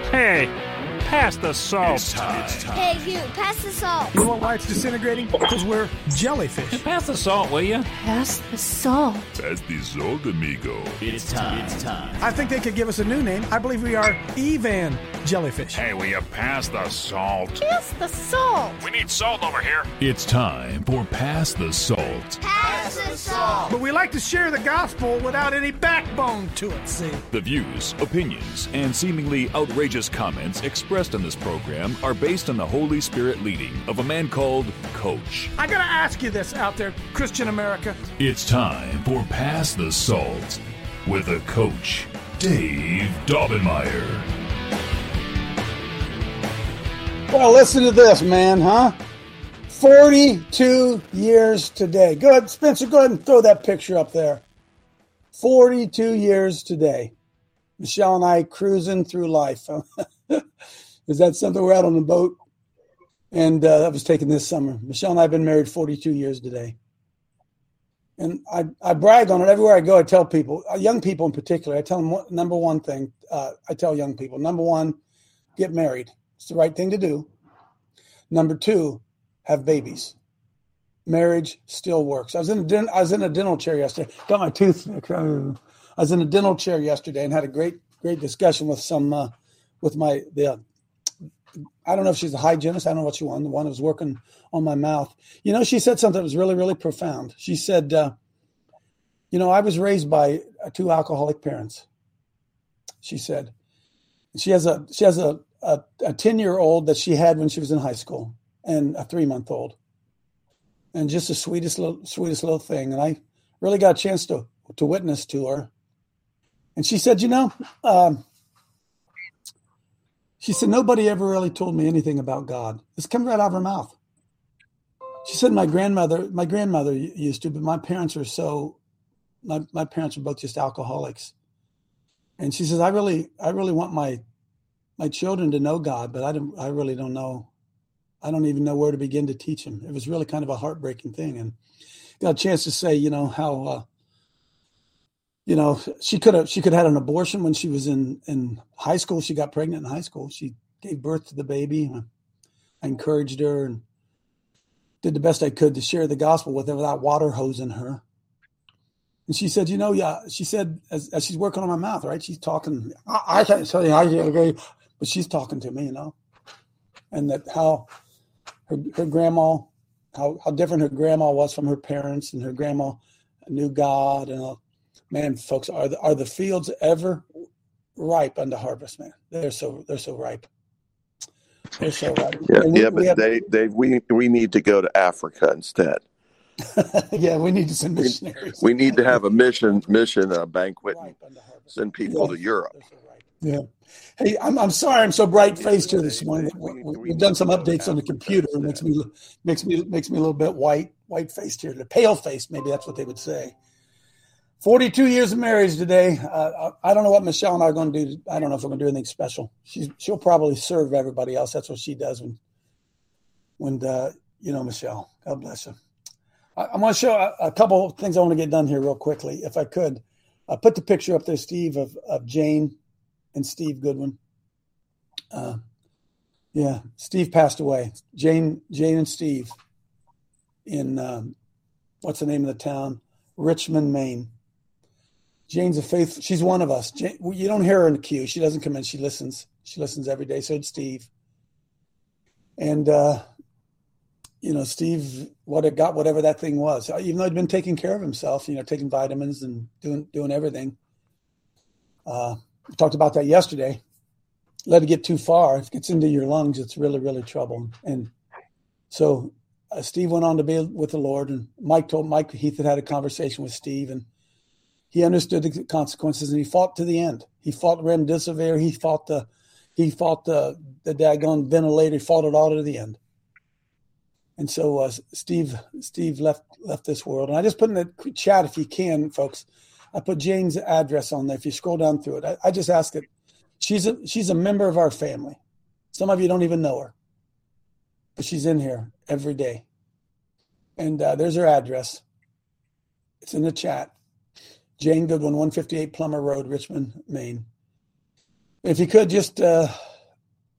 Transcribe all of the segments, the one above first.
Hey, pass the salt. It's time. Hey, you, pass the salt. You know why it's disintegrating? Because we're jellyfish. Pass the salt, will you? Pass the salt. Pass the salt, amigo. It's time. I think they could give us a new name. I believe we are Evan jellyfish. Hey, will you pass the salt? Pass the salt. We need salt over here. It's time for Pass the Salt. Pass the salt. But we like to share the gospel without any backbone to it, see? The views, opinions, and seemingly outrageous comments expressed in this program are based on the Holy Spirit leading of a man called Coach. I gotta ask you this out there, Christian America. It's time for Pass the Salt with a Coach, Dave Daubenmire. Well, listen to this, man, huh? 42 years today. Good, Spencer, go ahead and throw that picture up there. 42 years today. Michelle and I cruising through life. Is that something? We're out on the boat, and that was taken this summer. Michelle and I have been married 42 years today. And I brag on it everywhere I go. I tell people, young people in particular, I tell them number one thing. I tell young people, number one, get married. It's the right thing to do. Number two, have babies. Marriage still works. I was in a dental chair yesterday. Got my tooth. I was in a dental chair yesterday and had a great discussion with I don't know if she's a hygienist. I don't know what she wanted. The one who was working on my mouth. You know, she said something that was really, really profound. She said, I was raised by two alcoholic parents. She said, she has a 10-year-old that she had when she was in high school and a 3-month-old, and just the sweetest little thing. And I really got a chance to witness to her. And she said, she said, nobody ever really told me anything about God. This comes right out of her mouth. She said, my grandmother used to, but my parents are my parents are both just alcoholics. And she says, I really want my children to know God, but I really don't know. I don't even know where to begin to teach them. It was really kind of a heartbreaking thing. And got a chance to say, how, she could have had an abortion when she was in high school. She got pregnant in high school. She gave birth to the baby. I encouraged her and did the best I could to share the gospel with her without water hosing her. And she said, she said, as she's working on my mouth, right? She's talking. I can't tell you, I agree, but she's talking to me, and that how her grandma, how different her grandma was from her parents, and her grandma knew God. And man, folks, are the fields ever ripe unto harvest, man? They're so ripe. They're so ripe. Dave, we need to go to Africa instead. Yeah, we need some missionaries. We need to have a mission banquet and send people to Europe. Yeah. Hey, I'm sorry I'm so bright faced here this morning. We've done some updates on the computer. It makes me a little bit white faced here. The pale faced, maybe that's what they would say. 42 years of marriage today. I don't know what Michelle and I are going to do. I don't know if we're going to do anything special. She'll probably serve everybody else. That's what she does when Michelle. God bless her. I'm going to show a couple of things I want to get done here real quickly, if I could. Put the picture up there, Steve, of Jane and Steve Goodwin. Steve passed away. Jane and Steve in, what's the name of the town? Richmond, Maine. Jane's a faith. She's one of us. Jane, you don't hear her in the queue. She doesn't come in. She listens. She listens every day. So did Steve. And, Steve got whatever that thing was, even though he'd been taking care of himself, taking vitamins and doing everything. We talked about that yesterday. Let it get too far. If it gets into your lungs, it's really, really trouble. And so Steve went on to be with the Lord, and Mike Heath had a conversation with Steve, and he understood the consequences, and he fought to the end. He fought remdesivir. He fought the daggone ventilator. He fought it all to the end. And so Steve left this world. And I just put in the chat, if you can, folks, I put Jane's address on there. If you scroll down through it, I just ask it. She's a member of our family. Some of you don't even know her, but she's in here every day. And there's her address. It's in the chat. Jane Goodwin, 158 Plummer Road, Richmond, Maine. If you could just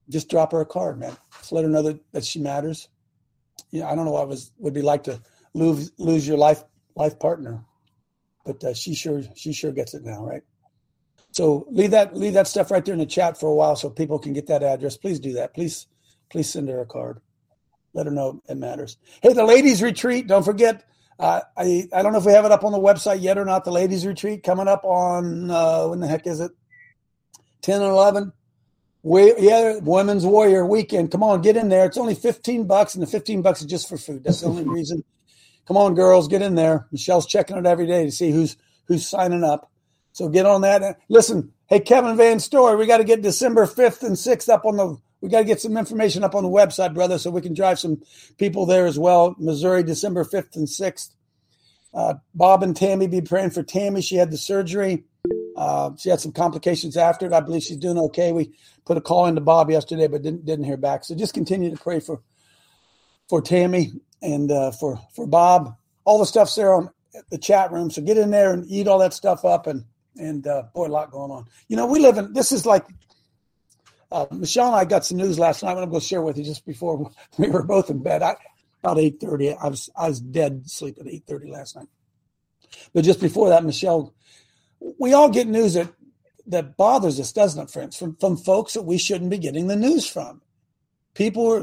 just drop her a card, man. Just let her know that she matters. Yeah, I don't know what it would be like to lose your life partner, but she sure gets it now, right? So leave that stuff right there in the chat for a while so people can get that address. Please do that. Please send her a card. Let her know it matters. Hey, the ladies retreat. Don't forget. I don't know if we have it up on the website yet or not. The ladies retreat coming up on when the heck is it? 10 and 11. Women's Warrior Weekend. Come on, get in there. It's only $15, and the $15 is just for food. That's the only reason. Come on, girls, get in there. Michelle's checking it every day to see who's signing up. So get on that. Listen, hey, Kevin Van Story, we got to get December 5th and 6th we got to get some information up on the website, brother, so we can drive some people there as well. Missouri, December 5th and 6th. Bob and Tammy, be praying for Tammy. She had the surgery. She had some complications after it. I believe she's doing okay. We put a call into Bob yesterday, but didn't hear back. So just continue to pray for Tammy and for Bob. All the stuff's there on the chat room. So get in there and eat all that stuff up. And boy, a lot going on. You know, this is like, Michelle and I got some news last night. I'm going to share with you just before we were both in bed. About 8:30. I was dead asleep at 8:30 last night. But just before that, Michelle, we all get news that bothers us, doesn't it, friends? From folks that we shouldn't be getting the news from. People.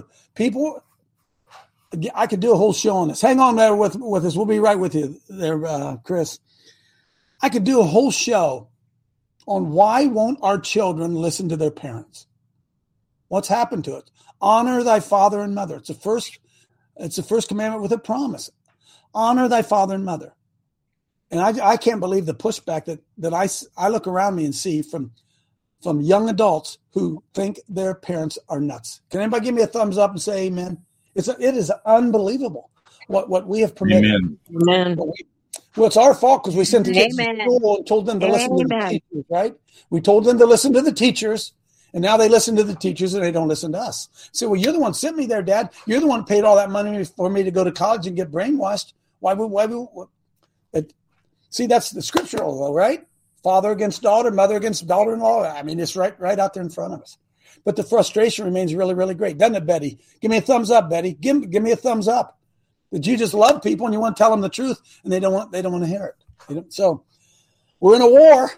I could do a whole show on this. Hang on there with us. We'll be right with you there, Chris. I could do a whole show on why won't our children listen to their parents. What's happened to it? Honor thy father and mother. It's the first commandment with a promise. Honor thy father and mother. And I can't believe the pushback that I look around me and see from young adults who think their parents are nuts. Can anybody give me a thumbs up and say amen? It is unbelievable what we have permitted. Amen. Well, it's our fault because we sent the kids to school and told them to listen to the teachers, right? We told them to listen to the teachers, and now they listen to the teachers and they don't listen to us. So, well, you're the one sent me there, Dad. You're the one who paid all that money for me to go to college and get brainwashed. See, that's the scriptural, though, right? Father against daughter, mother against daughter-in-law. I mean, it's right out there in front of us. But the frustration remains really, really great, doesn't it, Betty? Give me a thumbs up, Betty. Give me a thumbs up. That you just love people and you want to tell them the truth, and they don't want to hear it. So we're in a war.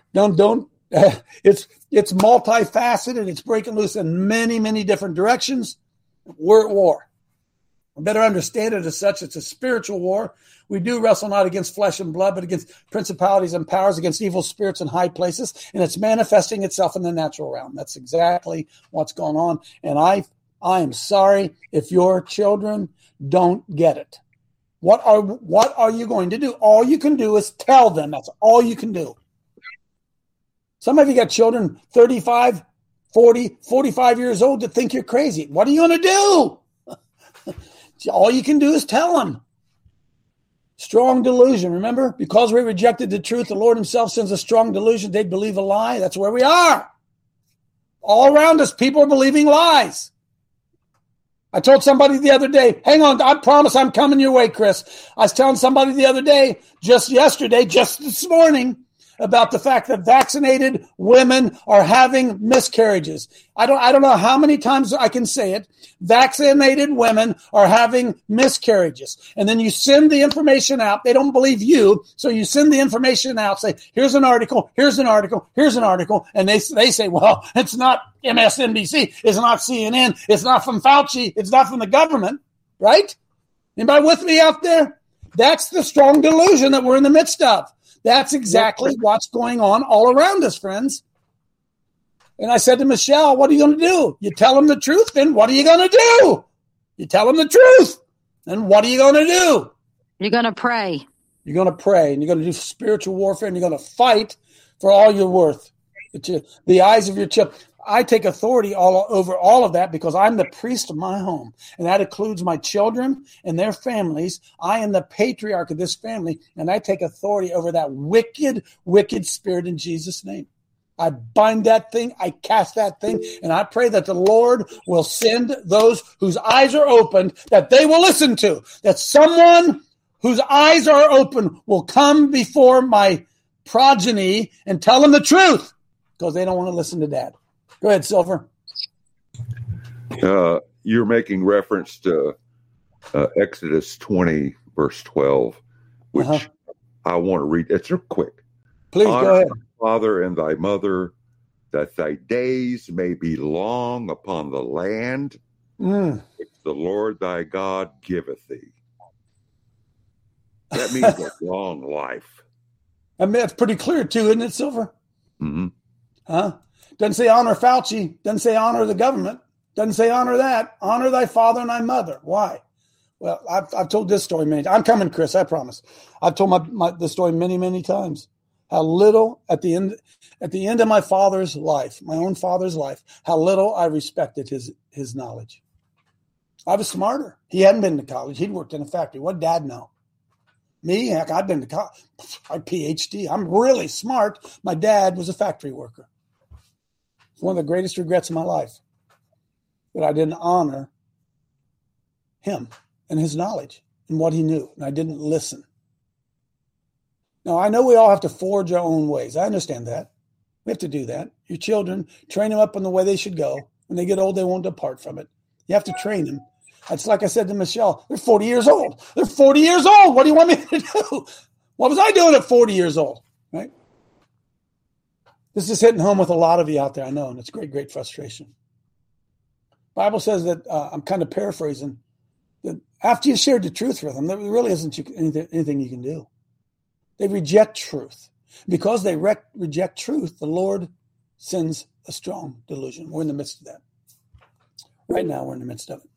It's multifaceted. It's breaking loose in many, many different directions. We're at war. We better understand it as such. It's a spiritual war. We do wrestle not against flesh and blood, but against principalities and powers, against evil spirits in high places, and it's manifesting itself in the natural realm. That's exactly what's going on. And I am sorry if your children don't get it. What are you going to do? All you can do is tell them. That's all you can do. Some of you got children 35, 40, 45 years old that think you're crazy. What are you going to do? All you can do is tell them. Strong delusion. Remember, because we rejected the truth, the Lord himself sends a strong delusion. They'd believe a lie. That's where we are. All around us, people are believing lies. I told somebody the other day, hang on, I promise I'm coming your way, Chris. I was telling somebody the other day, just this morning, about the fact that vaccinated women are having miscarriages. I don't know how many times I can say it. Vaccinated women are having miscarriages. And then you send the information out. They don't believe you. So you send the information out, say, here's an article, here's an article, here's an article. And they say, well, it's not MSNBC. It's not CNN. It's not from Fauci. It's not from the government, right? Anybody with me out there? That's the strong delusion that we're in the midst of. That's exactly what's going on all around us, friends. And I said to Michelle, what are you going to do? You tell them the truth, then what are you going to do? You tell them the truth, then what are you going to do? You're going to pray. You're going to pray, and you're going to do spiritual warfare, and you're going to fight for all you're worth. The eyes of your children. I take authority over all of that because I'm the priest of my home, and that includes my children and their families. I am the patriarch of this family, and I take authority over that wicked, wicked spirit in Jesus' name. I bind that thing, I cast that thing, and I pray that the Lord will send those whose eyes are opened, that they will listen to, that someone whose eyes are open will come before my progeny and tell them the truth because they don't want to listen to Dad. Go ahead, Silver. You're making reference to Exodus 20, verse 12, which I want to read. It's real quick. Please go ahead. Thy father and thy mother, that thy days may be long upon the land which the Lord thy God giveth thee. That means a long life. I mean, that's pretty clear too, isn't it, Silver? Mm-hmm. Huh? Doesn't say honor Fauci. Doesn't say honor the government. Doesn't say honor that. Honor thy father and thy mother. Why? Well, I've told this story many times. I'm coming, Chris, I promise. I've told this story many, many times. How little at the end of my father's life, my own father's life, how little I respected his knowledge. I was smarter. He hadn't been to college. He'd worked in a factory. What did Dad know? Me, heck, I've been to college. I PhD. I'm really smart. My dad was a factory worker. It's one of the greatest regrets of my life that I didn't honor him and his knowledge and what he knew, and I didn't listen. Now, I know we all have to forge our own ways. I understand that. We have to do that. Your children, train them up in the way they should go. When they get old, they won't depart from it. You have to train them. It's like I said to Michelle, they're 40 years old. They're 40 years old. What do you want me to do? What was I doing at 40 years old, right? This is hitting home with a lot of you out there, I know, and it's great, great frustration. Bible says that, I'm kind of paraphrasing, that after you've shared the truth with them, there really isn't anything you can do. They reject truth. Because they reject truth, the Lord sends a strong delusion. We're in the midst of that. Right now, we're in the midst of it.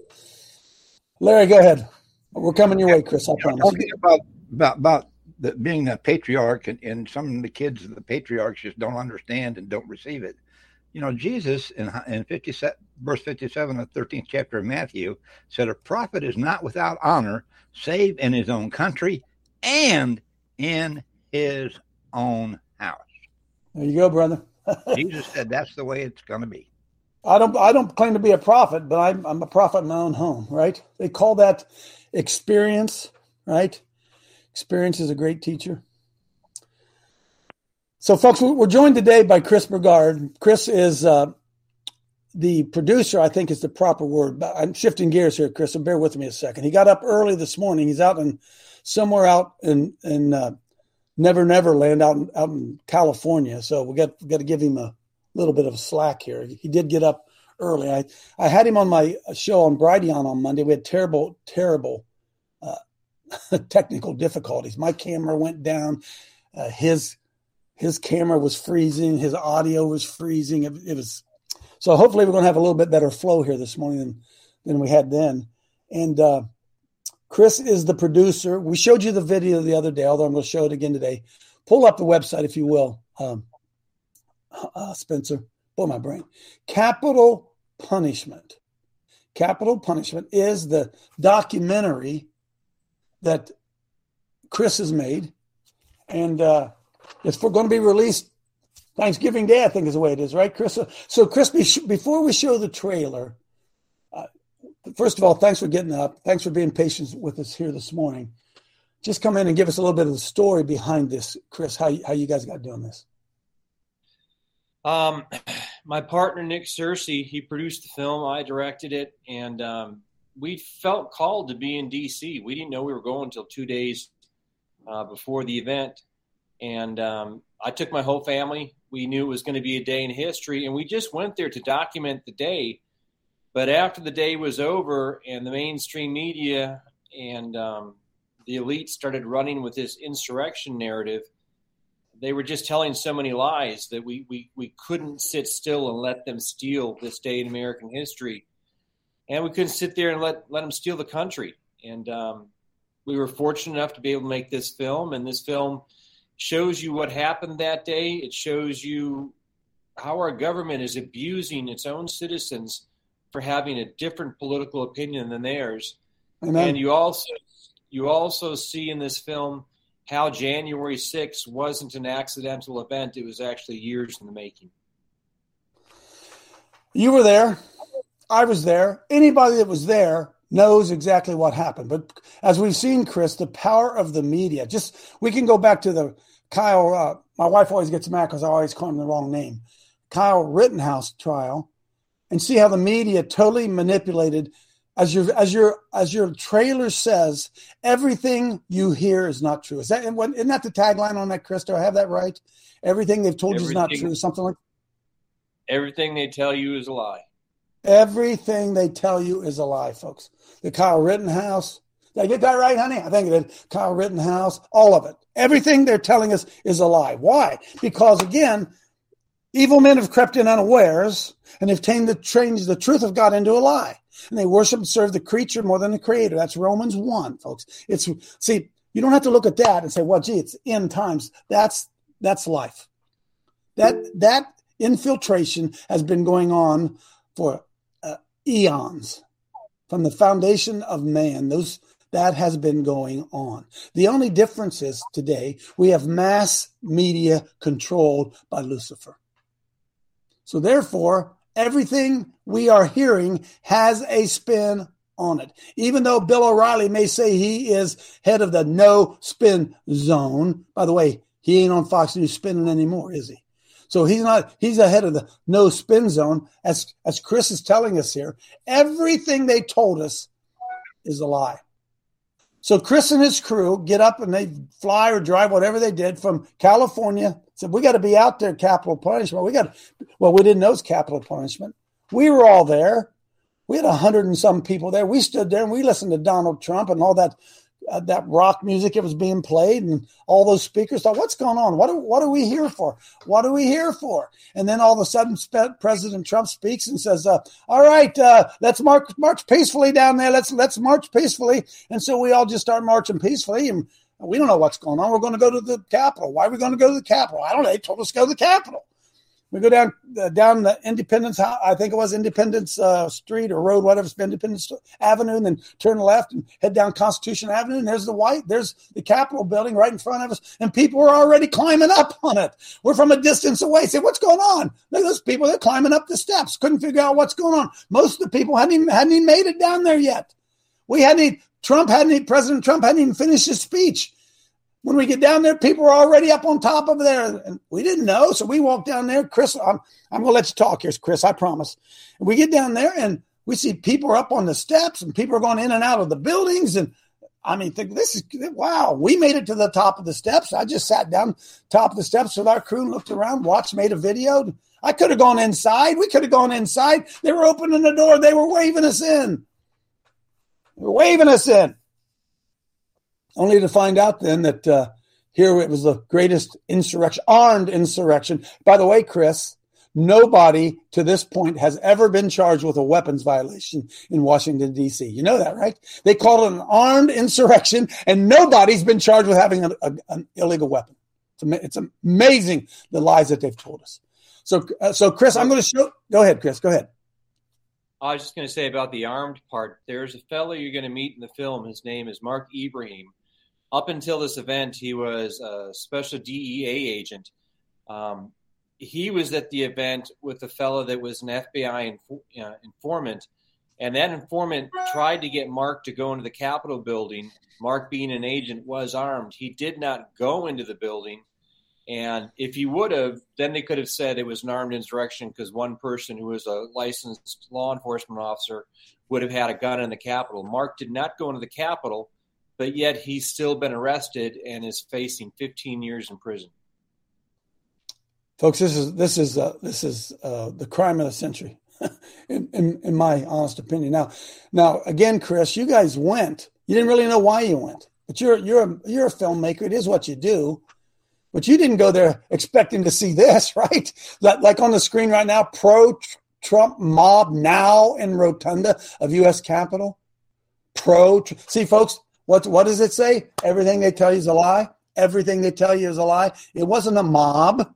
Larry, go ahead. We're coming your way, Chris, I promise. Talking about being a patriarch, and some of the kids of the patriarchs just don't understand and don't receive it. You know, Jesus in verse 57 of the 13th chapter of Matthew said, a prophet is not without honor, save in his own country and in his own house. There you go, brother. Jesus said that's the way it's going to be. I don't claim to be a prophet, but I'm a prophet in my own home, right? They call that experience, right? Experience is a great teacher. So, folks, we're joined today by Chris Burgard. Chris is the producer, I think is the proper word. But I'm shifting gears here, Chris, so bear with me a second. He got up early this morning. He's somewhere out in Never Land out in California. So we got to give him a little bit of slack here. He did get up early. I had him on my show on Brighteon on Monday. We had terrible technical difficulties. My camera went down. His camera was freezing. His audio was freezing. It was so. Hopefully, we're going to have a little bit better flow here this morning than we had then. And Chris is the producer. We showed you the video the other day, although I'm going to show it again today. Pull up the website if you will. Spencer, blow my brain. Capital Punishment. Capital Punishment is the documentary that Chris has made. And it's going to be released Thanksgiving Day, I think is the way it is, right, Chris? So Chris, before we show the trailer, first of all, thanks for getting up. Thanks for being patient with us here this morning. Just come in and give us a little bit of the story behind this, Chris, how you guys got doing this. My partner, Nick Searcy, he produced the film. I directed it. And we felt called to be in D.C. We didn't know we were going until 2 days before the event. And I took my whole family. We knew it was going to be a day in history. And we just went there to document the day. But after the day was over and the mainstream media and the elite started running with this insurrection narrative, they were just telling so many lies that we couldn't sit still and let them steal this day in American history. And we couldn't sit there and let them steal the country. And we were fortunate enough to be able to make this film. And this film shows you what happened that day. It shows you how our government is abusing its own citizens for having a different political opinion than theirs. Amen. And you also see in this film how January 6th wasn't an accidental event. It was actually years in the making. You were there. I was there. Anybody that was there knows exactly what happened. But as we've seen, Chris, the power of the media, we can go back to the Kyle, my wife always gets mad because I always call him the wrong name, Kyle Rittenhouse trial. and see how the media totally manipulated. As your trailer says, everything you hear is not true. Isn't that the tagline on that, Chris? Do I have that right? Everything they've told you is not true. Something like everything they tell you is a lie. Everything they tell you is a lie, folks. The Kyle Rittenhouse. Did I get that right, honey? I think it did. Kyle Rittenhouse, all of it. Everything they're telling us is a lie. Why? Because, again, evil men have crept in unawares and have changed the truth of God into a lie. And they worship and serve the creature more than the creator. That's Romans 1, folks. See, you don't have to look at that and say, well, gee, it's end times. That's life. That infiltration has been going on for eons. From the foundation of man, that has been going on. The only difference is today we have mass media controlled by Lucifer. So therefore, everything we are hearing has a spin on it. Even though Bill O'Reilly may say he is head of the no spin zone. By the way, he ain't on Fox News spinning anymore, is he? So he's ahead of the no spin zone. As Chris is telling us here, everything they told us is a lie. So Chris and his crew get up and they fly or drive, whatever they did, from California. Said, we got to be out there, capital punishment. We didn't know it's capital punishment. We were all there. We had 100 and some people there. We stood there and we listened to Donald Trump and all that rock music that was being played, and all those speakers thought, what's going on? What are we here for? What are we here for? And then all of a sudden President Trump speaks and says, all right, let's march peacefully down there. Let's march peacefully. And so we all just start marching peacefully, and we don't know what's going on. We're going to go to the Capitol. Why are we going to go to the Capitol? I don't know. They told us to go to the Capitol. We go down the Independence, I think it was Independence Street or Road, whatever, Independence Avenue, and then turn left and head down Constitution Avenue. And there's the Capitol building right in front of us. And people are already climbing up on it. We're from a distance away. Say, what's going on? Look at those people. They're climbing up the steps. Couldn't figure out what's going on. Most of the people hadn't even made it down there yet. President Trump hadn't even finished his speech. When we get down there, people are already up on top of there. And we didn't know, so we walk down there. Chris, I'm going to let you talk here, Chris, I promise. And we get down there, and we see people are up on the steps, and people are going in and out of the buildings. And, I mean, wow, we made it to the top of the steps. I just sat down top of the steps with our crew and looked around, watched, made a video. I could have gone inside. We could have gone inside. They were opening the door. They were waving us in. Only to find out then that here it was the greatest insurrection, armed insurrection. By the way, Chris, nobody to this point has ever been charged with a weapons violation in Washington, D.C. You know that, right? They call it an armed insurrection, and nobody's been charged with having an illegal weapon. It's amazing the lies that they've told us. So Chris, I'm going to show. Go ahead, Chris. Go ahead. I was just going to say about the armed part. There's a fellow you're going to meet in the film. His name is Mark Ibrahim. Up until this event, he was a special DEA agent. He was at the event with a fellow that was an FBI informant, and that informant tried to get Mark to go into the Capitol building. Mark, being an agent, was armed. He did not go into the building, and if he would have, then they could have said it was an armed insurrection because one person who was a licensed law enforcement officer would have had a gun in the Capitol. Mark did not go into the Capitol, but yet he's still been arrested and is facing 15 years in prison. Folks, this is the crime of the century, in my honest opinion. Now again, Chris, you guys went. You didn't really know why you went, but you're a filmmaker. It is what you do. But you didn't go there expecting to see this, right? Like on the screen right now, pro-Trump mob now in rotunda of U.S. Capitol. See, folks. What does it say? Everything they tell you is a lie. Everything they tell you is a lie. It wasn't a mob.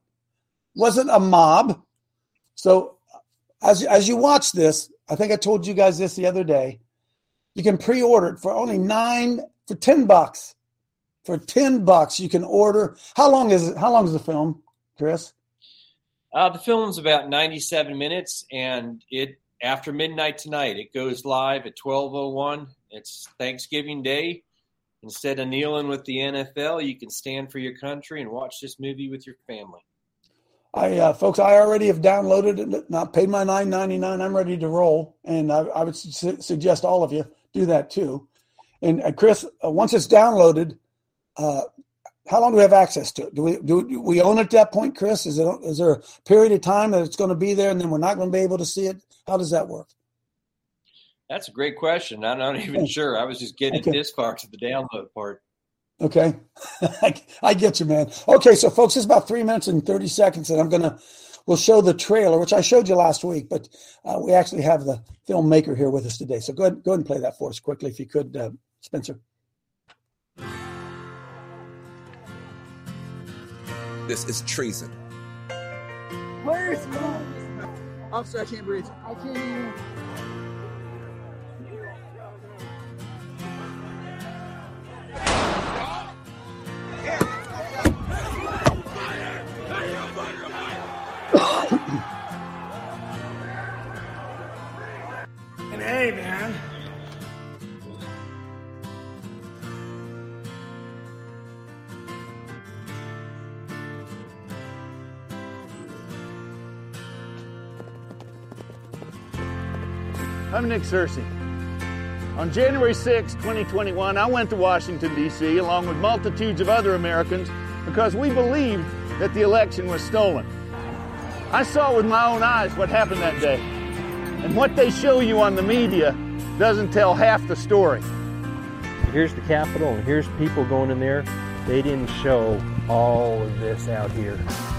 So as you watch this, I think I told you guys this the other day. You can pre-order it for only $10. For $10, you can order. How long is the film, Chris? The film's about 97 minutes, and it after midnight tonight. It goes live at 12:01. It's Thanksgiving Day. Instead of kneeling with the NFL, you can stand for your country and watch this movie with your family. Folks, I already have downloaded it, not paid my $9.99. I'm ready to roll, and I would suggest all of you do that too. And Chris, once it's downloaded, how long do we have access to it? Do we own it at that point, Chris? Is there a period of time that it's going to be there, and then we're not going to be able to see it? How does that work? That's a great question. I'm not even sure. I was just getting this far to the download part. Okay. I get you, man. Okay, so folks, it's about 3 minutes and 30 seconds, and we'll show the trailer, which I showed you last week, but we actually have the filmmaker here with us today. So go ahead and play that for us quickly, if you could, Spencer. This is treason. Where's Officer, I can't breathe. I can't even. And hey, man. I'm Nick Searcy. On January 6, 2021, I went to Washington, D.C., along with multitudes of other Americans because we believed that the election was stolen. I saw with my own eyes what happened that day. And what they show you on the media doesn't tell half the story. Here's the Capitol, and here's people going in there. They didn't show all of this out here.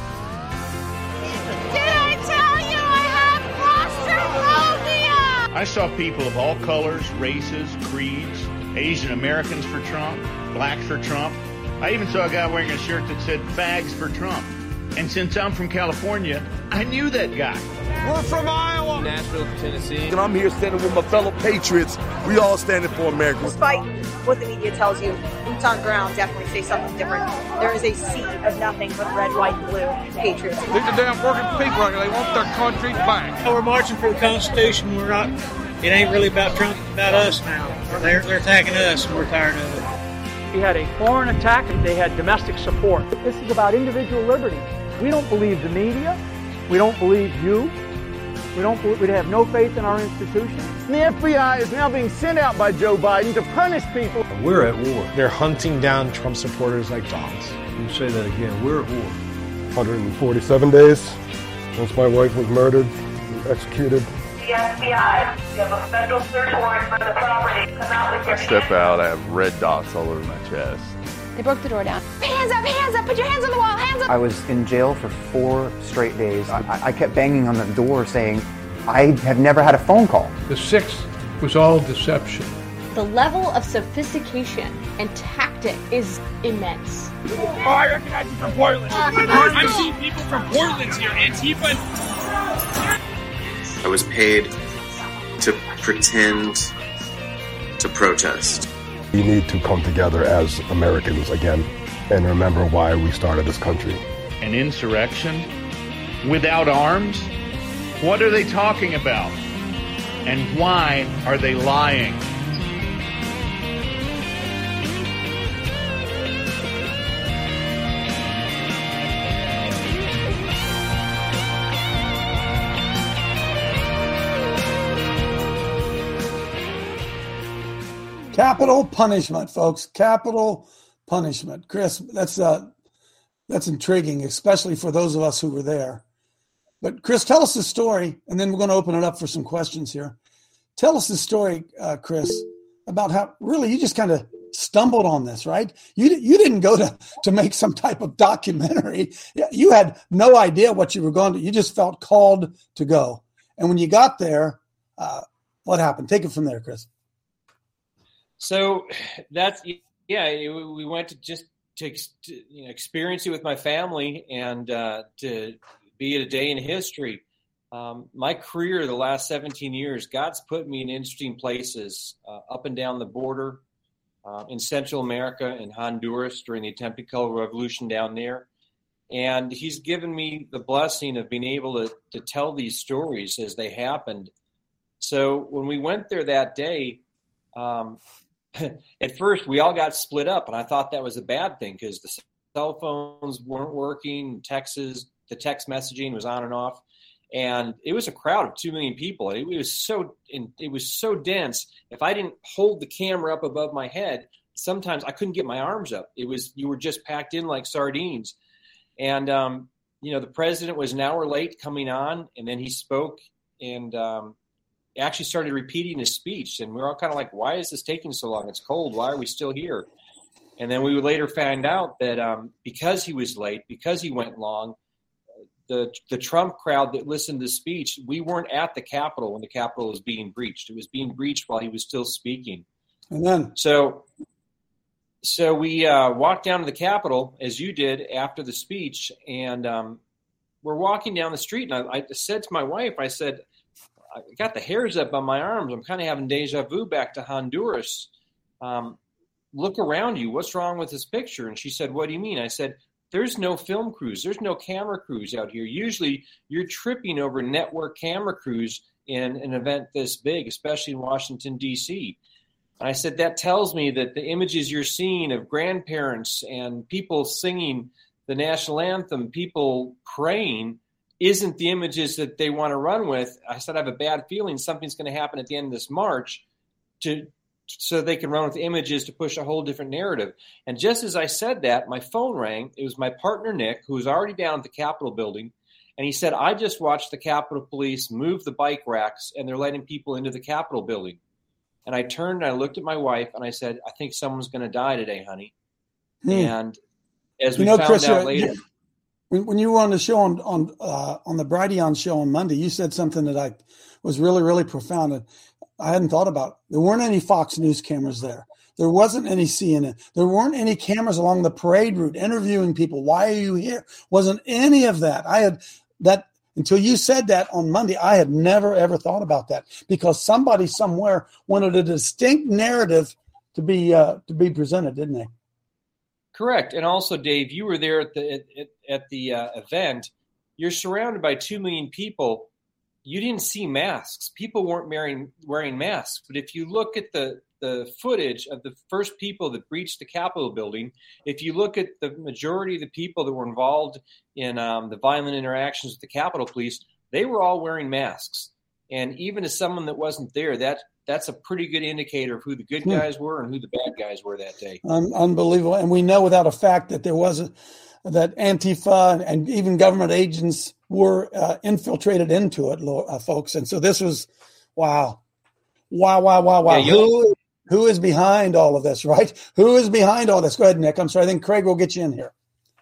I saw people of all colors, races, creeds, Asian Americans for Trump, blacks for Trump. I even saw a guy wearing a shirt that said fags for Trump. And since I'm from California, I knew that guy. We're from Iowa, Nashville, Tennessee. And I'm here standing with my fellow patriots. We all standing for America. Despite what the media tells you, boots on ground definitely say something different. There is a sea of nothing but red, white, and blue patriots. These are damn working people right here. They want their country back. We're marching for the Constitution. We're not. It ain't really about Trump. It's about us now. They're attacking us, and we're tired of it. We had a foreign attack. They had domestic support. This is about individual liberty. We don't believe the media. We don't believe you. We have no faith in our institutions. The FBI is now being sent out by Joe Biden to punish people. We're at war. They're hunting down Trump supporters like dogs. You say that again. We're at war. 147 days since my wife was murdered, executed. The FBI, you have a federal search warrant for the property. Come out with your I step out, I have red dots all over my chest. They broke the door down. Hands up, put your hands on the wall, hands up. I was in jail for 4 straight days. I kept banging on the door saying, I have never had a phone call. The 6th was all deception. The level of sophistication and tactic is immense. Oh, I recognize you from Portland. I've seen people from Portland here. Antifa. I was paid to pretend to protest. We need to come together as Americans again and remember why we started this country. An insurrection? Without arms? What are they talking about? And why are they lying? Capital punishment, folks. Capital punishment. Chris, that's intriguing, especially for those of us who were there. But Chris, tell us the story, and then we're going to open it up for some questions here. Tell us the story, Chris, about how really you just kind of stumbled on this, right? You didn't go to make some type of documentary. You had no idea what you were going to. You just felt called to go. And when you got there, what happened? Take it from there, Chris. So we went to experience it with my family and to be at a day in history. My career, the last 17 years, God's put me in interesting places up and down the border in Central America and Honduras during the Tempocal Revolution down there. And he's given me the blessing of being able to tell these stories as they happened. So when we went there that day, at first we all got split up, and I thought that was a bad thing because the cell phones weren't working, texts the text messaging was on and off. And it was a crowd of 2 million people. It was so dense. If I didn't hold the camera up above my head, sometimes I couldn't get my arms up. You were just packed in like sardines. And, the president was an hour late coming on, and then he spoke and actually started repeating his speech. And we were all kind of like, why is this taking so long? It's cold. Why are we still here? And then we would later find out that because he was late, because he went long, the Trump crowd that listened to the speech, we weren't at the Capitol when the Capitol was being breached. It was being breached while he was still speaking. And then, so we walked down to the Capitol, as you did, after the speech, and we're walking down the street, and I said to my wife, I said, I got the hairs up on my arms. I'm kind of having deja vu back to Honduras. Look around you. What's wrong with this picture? And she said, what do you mean? I said, there's no film crews. There's no camera crews out here. Usually you're tripping over network camera crews in an event this big, especially in Washington, D.C. And I said, that tells me that the images you're seeing of grandparents and people singing the national anthem, people praying, isn't the images that they want to run with. I said, I have a bad feeling something's going to happen at the end of this march so they can run with images to push a whole different narrative. And just as I said that, my phone rang. It was my partner, Nick, who was already down at the Capitol building. And he said, I just watched the Capitol Police move the bike racks, and they're letting people into the Capitol building. And I turned and I looked at my wife, and I said, I think someone's going to die today, honey. And as we found Chris, out later. When you were on the show on the Brighteon show on Monday, you said something that I was really, really profound. And I hadn't thought about. There weren't any Fox News cameras there. There wasn't any CNN. There weren't any cameras along the parade route interviewing people. Why are you here? Wasn't any of that. I had that until you said that on Monday. I had never, ever thought about that because somebody somewhere wanted a distinct narrative to be presented, didn't they? Correct. And also, Dave, you were there at the event. You're surrounded by 2 million people. You didn't see masks. People weren't wearing masks. But if you look at the footage of the first people that breached the Capitol building, if you look at the majority of the people that were involved in the violent interactions with the Capitol Police, they were all wearing masks. And even as someone that wasn't there, that's a pretty good indicator of who the good guys were and who the bad guys were that day. Unbelievable. And we know without a fact that there was that Antifa and even government agents were infiltrated into it, folks. And so this was, wow. Yeah, who is behind all of this, right? Who is behind all this? Go ahead, Nick. I'm sorry. I think Craig will get you in here.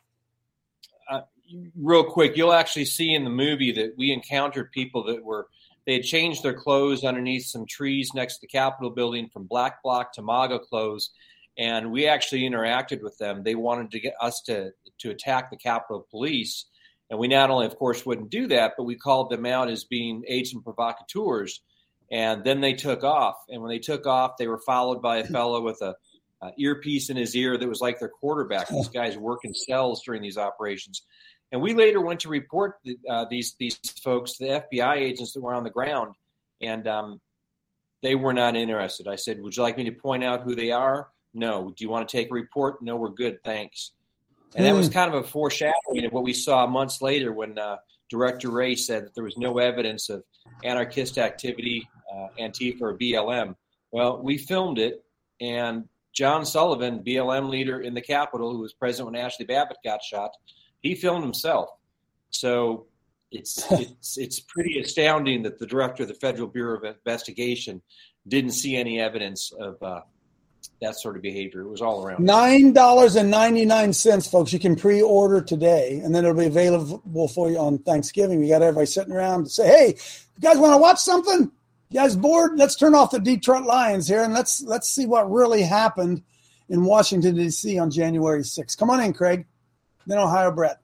Real quick, you'll actually see in the movie that we encountered people that they had changed their clothes underneath some trees next to the Capitol building from black bloc to MAGA clothes. And we actually interacted with them. They wanted to get us to attack the Capitol Police. And we not only, of course, wouldn't do that, but we called them out as being agent provocateurs. And then they took off. And when they took off, they were followed by a fellow with a earpiece in his ear that was like their quarterback. These guys work in cells during these operations. And we later went to report these folks, the FBI agents that were on the ground, and they were not interested. I said, would you like me to point out who they are? No. Do you want to take a report? No, we're good. Thanks. And that was kind of a foreshadowing of what we saw months later when Director Wray said that there was no evidence of anarchist activity, Antifa or BLM. Well, we filmed it, and John Sullivan, BLM leader in the Capitol, who was present when Ashley Babbitt got shot, he filmed himself. So it's pretty astounding that the director of the Federal Bureau of Investigation didn't see any evidence of that sort of behavior. It was all around. $9.99, folks. You can pre-order today, and then it'll be available for you on Thanksgiving. We got everybody sitting around to say, hey, you guys want to watch something? You guys bored? Let's turn off the Detroit Lions here, and let's see what really happened in Washington, D.C. on January 6th. Come on in, Craig. Then Ohio Brett.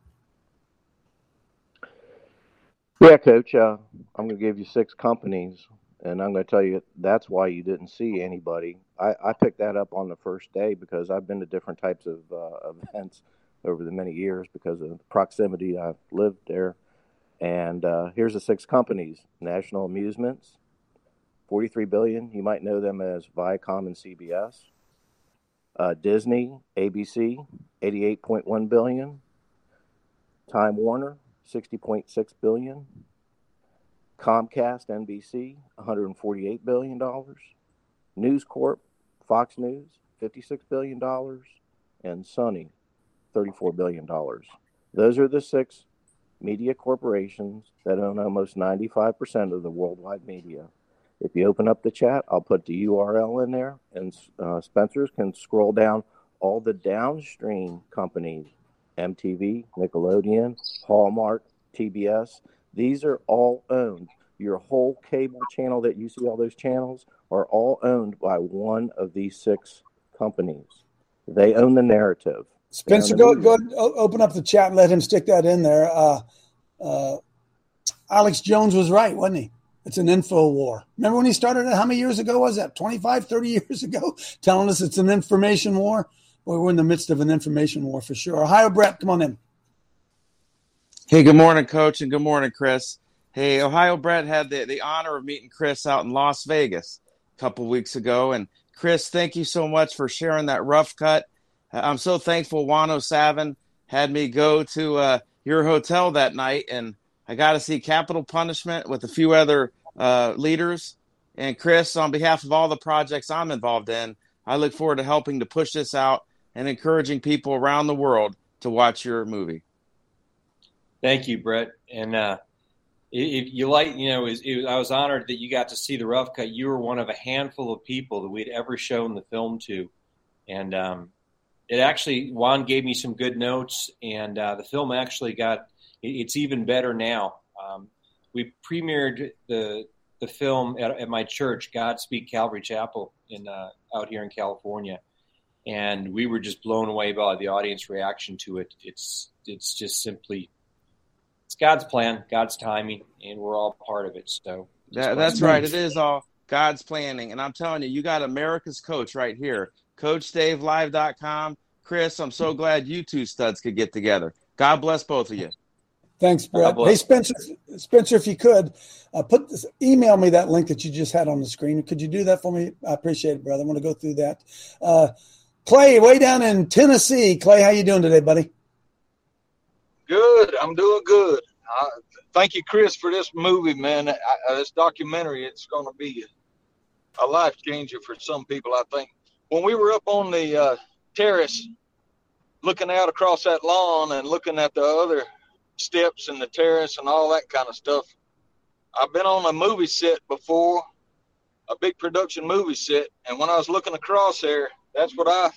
Yeah, Coach. I'm going to give you 6 companies, and I'm going to tell you that's why you didn't see anybody. I picked that up on the first day because I've been to different types of events over the many years because of the proximity. I've lived there. And here's the 6 companies. National Amusements, $43 billion. You might know them as Viacom and CBS. Disney, ABC, $88.1 billion. Time Warner, $60.6 billion. Comcast, NBC, $148 billion. News Corp, Fox News, $56 billion. And Sony, $34 billion. Those are the 6 media corporations that own almost 95% of the worldwide media. If you open up the chat, I'll put the URL in there, and Spencer's can scroll down all the downstream companies, MTV, Nickelodeon, Hallmark, TBS. These are all owned. Your whole cable channel that you see, all those channels, are all owned by one of these 6 companies. They own the narrative. Spencer, go open up the chat and let him stick that in there. Alex Jones was right, wasn't he? It's an info war. Remember when he started it? How many years ago was that? 25, 30 years ago? Telling us it's an information war? Well, we're in the midst of an information war for sure. Ohio Brett, come on in. Hey, good morning, Coach, and good morning, Chris. Hey, Ohio Brett had the honor of meeting Chris out in Las Vegas a couple weeks ago. And, Chris, thank you so much for sharing that rough cut. I'm so thankful Wano Savin had me go to your hotel that night, and I got to see Capital Punishment with a few other leaders. And, Chris, on behalf of all the projects I'm involved in, I look forward to helping to push this out and encouraging people around the world to watch your movie. Thank you, Brett. And if you like, I was honored that you got to see the rough cut. You were one of a handful of people that we'd ever shown the film to. And it actually, Juan gave me some good notes, and the film actually it's even better now. We premiered the film at my church, Godspeed Calvary Chapel, out here in California, and we were just blown away by the audience reaction to it. It's just simply, it's God's plan, God's timing, and we're all part of it. So that's right. It is all God's planning, and I'm telling you, you got America's coach right here. CoachDaveLive.com. Chris, I'm so glad you two studs could get together. God bless both of you. Thanks, Brett. Hey, Spencer, if you could, email me that link that you just had on the screen. Could you do that for me? I appreciate it, brother. I want to go through that. Clay, way down in Tennessee. Clay, how you doing today, buddy? Good. I'm doing good. Thank you, Chris, for this movie, man. This documentary, it's going to be a life changer for some people, I think. When we were up on the terrace, looking out across that lawn and looking at the other steps and the terrace and all that kind of stuff, I've been on a movie set before, a big production movie set, and when I was looking across there, that's what I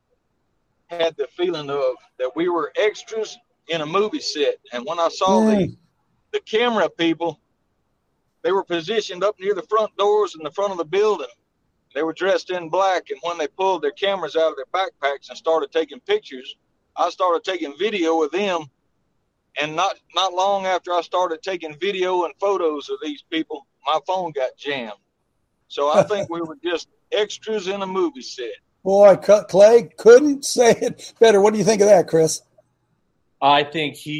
had the feeling of, that we were extras in a movie set. And when I saw the camera people, they were positioned up near the front doors in the front of the building. They were dressed in black, and when they pulled their cameras out of their backpacks and started taking pictures, I started taking video of them. And not long after I started taking video and photos of these people, my phone got jammed. So I think we were just extras in a movie set. Boy, Clay couldn't say it better. What do you think of that, Chris? I think he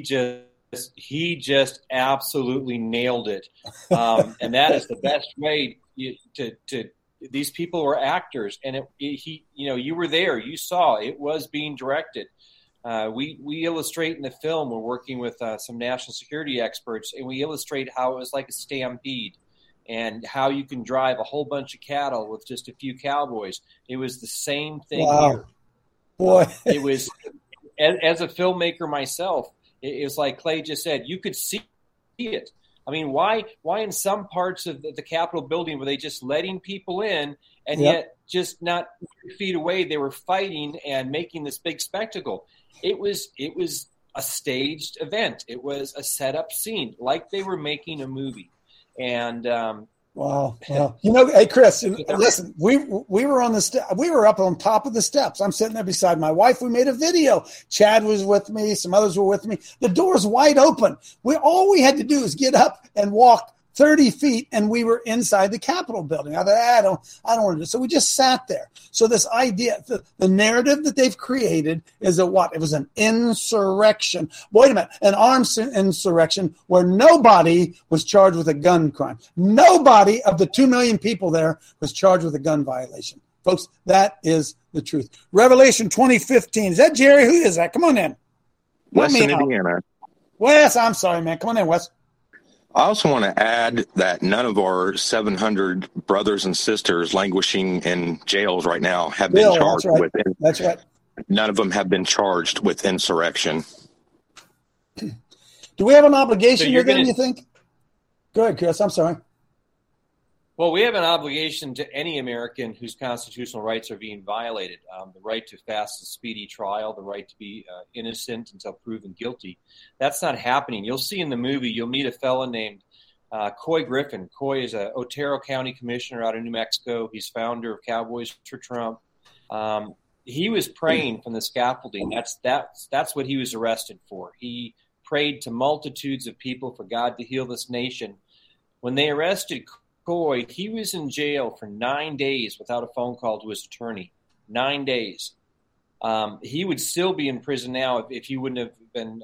just absolutely nailed it. And that is the best way to these people were actors, and you were there, you saw it was being directed. We illustrate in the film, we're working with some national security experts, and we illustrate how it was like a stampede and how you can drive a whole bunch of cattle with just a few cowboys. It was the same thing here. Boy. It was, as a filmmaker myself, it was like Clay just said, you could see it. I mean, why in some parts of the Capitol building were they just letting people in, and yet just not feet away they were fighting and making this big spectacle? It was a staged event. It was a set-up scene, like they were making a movie. And wow. Hey Chris, listen, we were on we were up on top of the steps. I'm sitting there beside my wife. We made a video. Chad was with me. Some others were with me. The door's wide open. All we had to do is get up and walk 30 feet, and we were inside the Capitol building. I thought, I don't want to do it. So we just sat there. So this idea, the narrative that they've created is that what? It was an insurrection. Wait a minute, an armed insurrection where nobody was charged with a gun crime. Nobody of the 2 million people there was charged with a gun violation. Folks, that is the truth. Revelation 2015. Is that Jerry? Who is that? Come on in. Western Indiana. Wes, I'm sorry, man. Come on in, Wes. I also want to add that none of our 700 brothers and sisters languishing in jails right now have been charged with. That's right. None of them have been charged with insurrection. Do we have an obligation to them, you think? Go ahead, Chris. I'm sorry. Well, we have an obligation to any American whose constitutional rights are being violated. The right to fast and speedy trial, the right to be innocent until proven guilty. That's not happening. You'll see in the movie, you'll meet a fellow named Coy Griffin. Coy is a Otero County commissioner out of New Mexico. He's founder of Cowboys for Trump. He was praying from the scaffolding. That's what he was arrested for. He prayed to multitudes of people for God to heal this nation. When they arrested Coy, he was in jail for 9 days without a phone call to his attorney. 9 days. He would still be in prison now if he wouldn't have been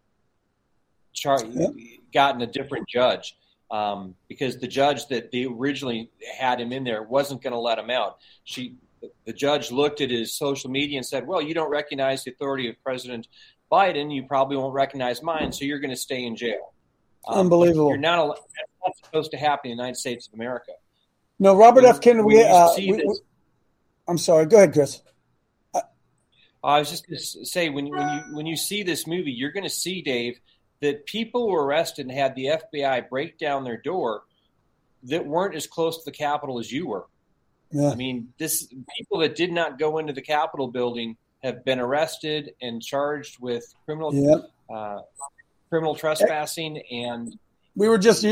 gotten a different judge, because the judge that they originally had him in there wasn't going to let him out. The judge looked at his social media and said, well, you don't recognize the authority of President Biden. You probably won't recognize mine, so you're going to stay in jail. Unbelievable. That's not supposed to happen in the United States of America. No, Robert F. Kennedy. I'm sorry. Go ahead, Chris. I was just going to say, when you see this movie, you're going to see, Dave, that people were arrested and had the FBI break down their door that weren't as close to the Capitol as you were. Yeah. I mean, people that did not go into the Capitol building have been arrested and charged with criminal trespassing, and we were just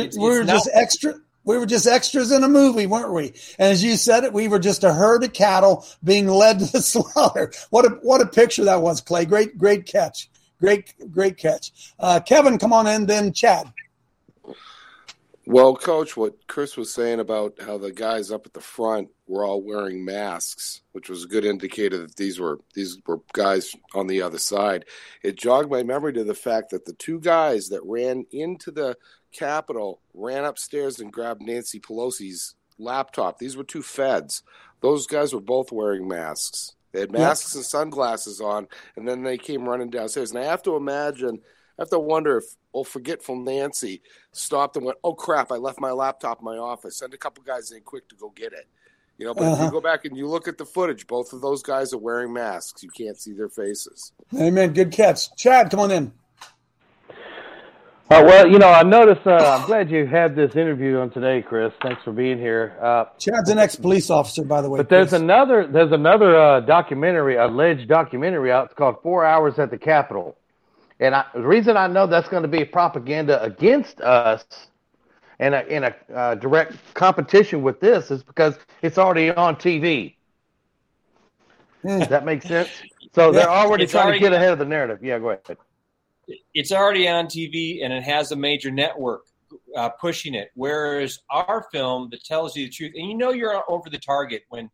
extras in a movie, weren't we? And as you said it, we were just a herd of cattle being led to the slaughter. What a picture that was, Clay. Great catch. Great catch. Kevin, come on in, then Chad. Well, Coach, what Chris was saying about how the guys up at the front were all wearing masks, which was a good indicator that these were guys on the other side. It jogged my memory to the fact that the two guys that ran into the Capitol ran upstairs and grabbed Nancy Pelosi's laptop. These were two feds. Those guys were both wearing masks. They had masks and sunglasses on, and then they came running downstairs. And I have to wonder if forgetful Nancy stopped and went, oh, crap, I left my laptop in my office. Send a couple guys in quick to go get it. But if you go back and you look at the footage, both of those guys are wearing masks. You can't see their faces. Amen. Good catch. Chad, come on in. Well, I noticed, I'm glad you had this interview on today, Chris. Thanks for being here. Chad's an ex-police officer, by the way. But there's another documentary, alleged documentary out. It's called 4 Hours at the Capitol. And the reason I know that's going to be propaganda against us and in a direct competition with this is because it's already on TV. Does that make sense? So they're already trying to get ahead of the narrative. Yeah, go ahead. It's already on TV, and it has a major network pushing it. Whereas our film that tells you the truth, and you're over the target when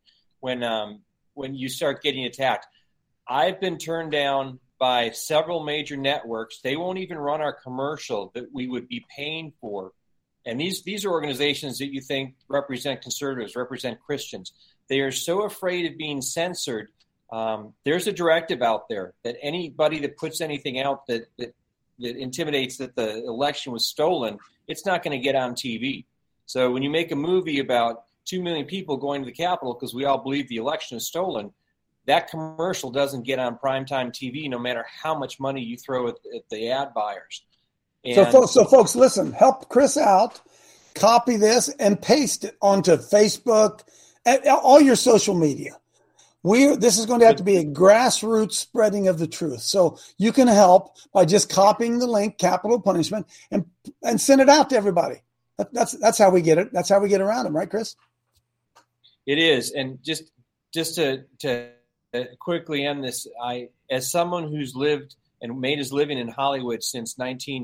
you start getting attacked. I've been turned down by several major networks. They won't even run our commercial that we would be paying for. And these are organizations that you think represent conservatives, represent Christians. They are so afraid of being censored. There's a directive out there that anybody that puts anything out that intimidates that the election was stolen, it's not going to get on TV. So when you make a movie about 2 million people going to the Capitol because we all believe the election is stolen, that commercial doesn't get on primetime TV no matter how much money you throw at the ad buyers. And so folks, listen, help Chris out, copy this, and paste it onto Facebook, and all your social media. This is going to have to be a grassroots spreading of the truth. So you can help by just copying the link, capital punishment, and send it out to everybody. That's how we get it. That's how we get around them, right, Chris? It is. And just to quickly end this, as someone who's lived and made his living in Hollywood since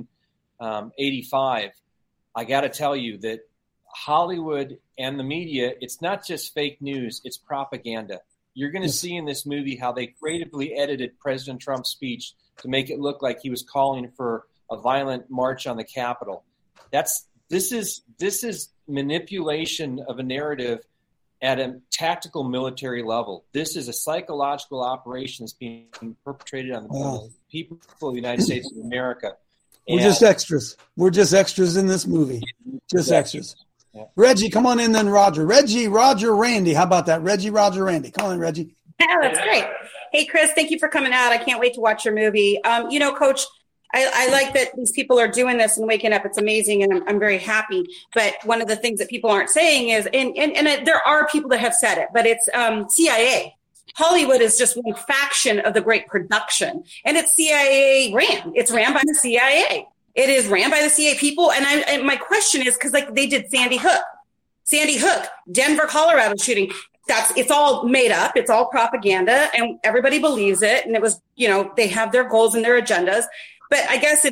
1985, I got to tell you that Hollywood and the media, it's not just fake news, it's propaganda. You're going to see in this movie how they creatively edited President Trump's speech to make it look like he was calling for a violent march on the Capitol. This is manipulation of a narrative at a tactical military level. This is a psychological operation that's being perpetrated on the people of the United States of America. We're just extras. We're just extras in this movie. Just extras. Yeah. Reggie, come on in then, Roger. Reggie, Roger, Randy. How about that? Reggie, Roger, Randy. Come on in, Reggie. Yeah, that's great. Hey, Chris, thank you for coming out. I can't wait to watch your movie. Coach, I like that these people are doing this and waking up. It's amazing, and I'm very happy. But one of the things that people aren't saying is, and there are people that have said it, but it's CIA. Hollywood is just one faction of the great production, and it's CIA ran. It's ran by the CIA. It is ran by the CIA people. And my question is, because like they did Sandy Hook, Denver, Colorado shooting. It's all made up. It's all propaganda, and everybody believes it. And it was, they have their goals and their agendas. But I guess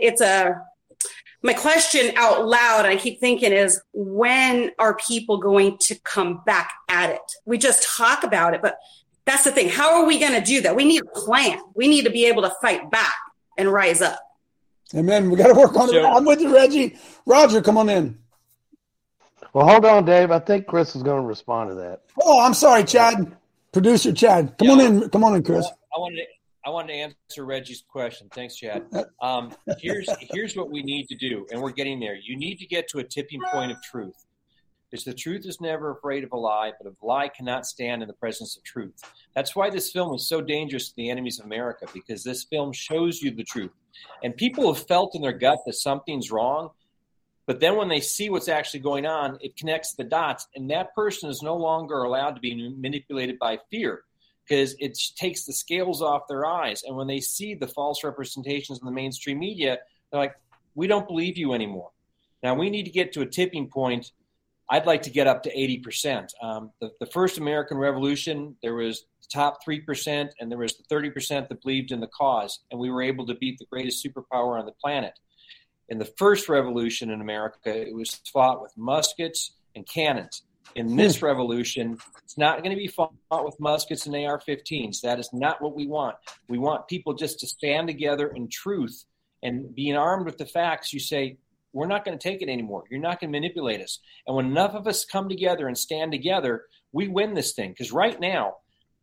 my question out loud, I keep thinking, is when are people going to come back at it? We just talk about it, but that's the thing. How are we going to do that? We need a plan. We need to be able to fight back and rise up. Amen. We got to work on it. I'm with you, Reggie. Roger, come on in. Well, hold on, Dave. I think Chris is going to respond to that. Oh, I'm sorry, Chad. Producer Chad. Come on in. Come on in, Chris. I wanted to answer Reggie's question. Thanks, Chad. Here's what we need to do, and we're getting there. You need to get to a tipping point of truth. Because the truth is never afraid of a lie, but a lie cannot stand in the presence of truth. That's why this film is so dangerous to the enemies of America, because this film shows you the truth. And people have felt in their gut that something's wrong, but then when they see what's actually going on, it connects the dots, and that person is no longer allowed to be manipulated by fear, because it takes the scales off their eyes. And when they see the false representations in the mainstream media, they're like, we don't believe you anymore. Now, we need to get to a tipping point. I'd like to get up to 80%. The first American Revolution, there was the top 3%, and there was the 30% that believed in the cause, and we were able to beat the greatest superpower on the planet. In the first revolution in America, it was fought with muskets and cannons. In this revolution, it's not going to be fought with muskets and AR-15s. That is not what we want. We want people just to stand together in truth, and being armed with the facts, you say, we're not going to take it anymore. You're not going to manipulate us. And when enough of us come together and stand together, we win this thing. Because right now,